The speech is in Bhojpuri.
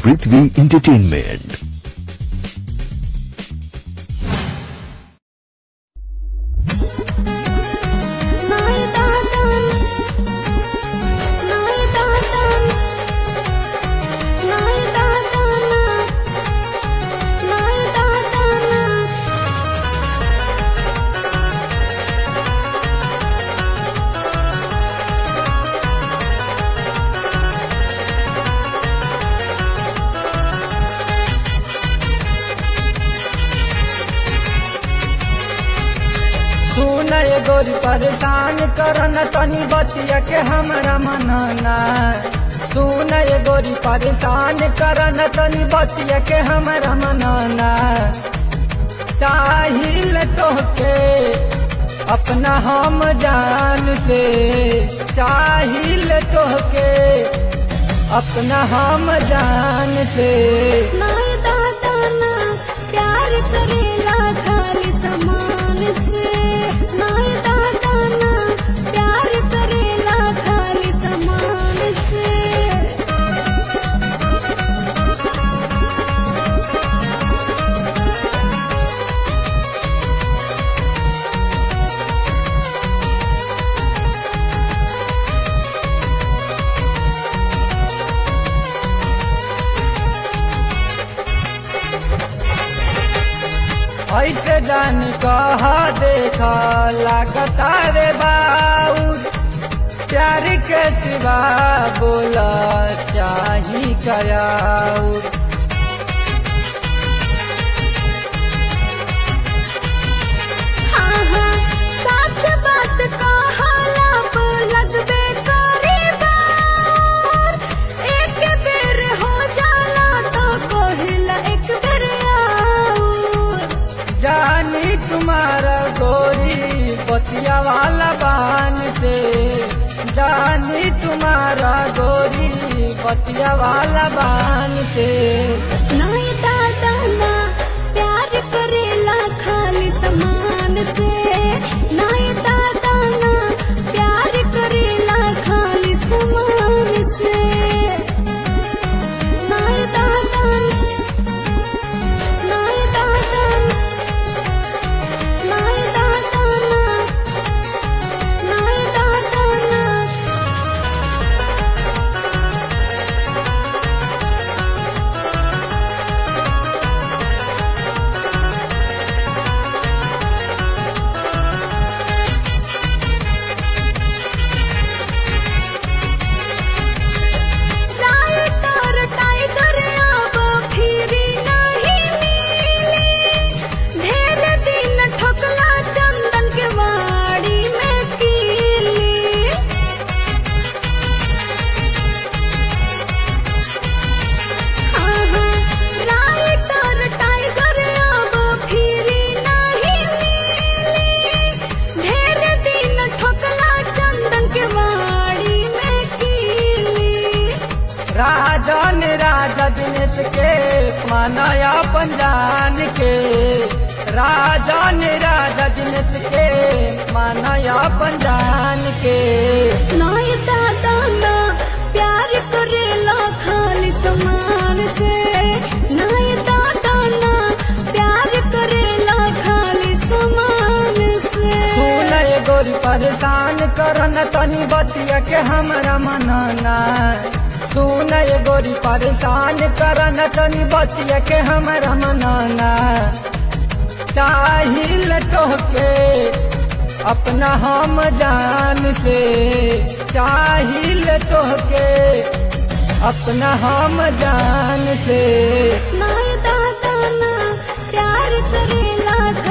पृथ्वी एंटरटेनमेंट। सुन ये गोरी परेशान करन तनी बतिया के हमरा मनना। सुन ये गोरी परेशान करन तनी बतिया के हमरा मनना। चाहिल तोहके अपना हम जान से, चाहिल तोहके अपना हम जान से। नाय दादा ना प्यार करेला खाली समान से। नाय दादा ना प्यार करेला खाली समान से। ऐसे जान कहा देखा लागता रे बाऊ, प्यार के सिवा बोला चाही कराऊ। हाँ हाँ सच बात कहला पर लगबे करे बार। एक बेर हो जाला तो कहिला एक बेर आऊ। जानी तुम्हारा गोरी बतिया वाला बान से, जानी तुम्हारा गोरी बतिया वाला बान से। नाय दादा ना प्यार करेला खाली समान से। नाय दादा ना प्यार करेला खाली समान से। नाय दादा नाय दादा नाय दादा नाय दादा ना। टाइगर टाइगर अब फिरी नहीं मिली। ढेर दिन ठोकला चंदन के वाड़ी में कीली। हाँ हाँ राइटर टाइगर अब फिरी नहीं मिली। ढेर दिन ठोकला चंदन के वाड़ी में कीली। राजन राजा दिनेश के मानया पंजान के, राजन राजा दिनेश के मानया पंजान के। नाय दादा ना प्यार करेला खाली समान से। नाय दादा ना प्यार करेला खाली समान से। सुन ये गोरी परेशान करन तनी बतिया के हमरा मनना। सुन ये गोरी परेशान करन तनी बतिया के हमरा मनना। चाहिल तोहके अपना हम जान से, चाहिल तोहके अपना हम जान से। नाय दादा ना प्यार करेला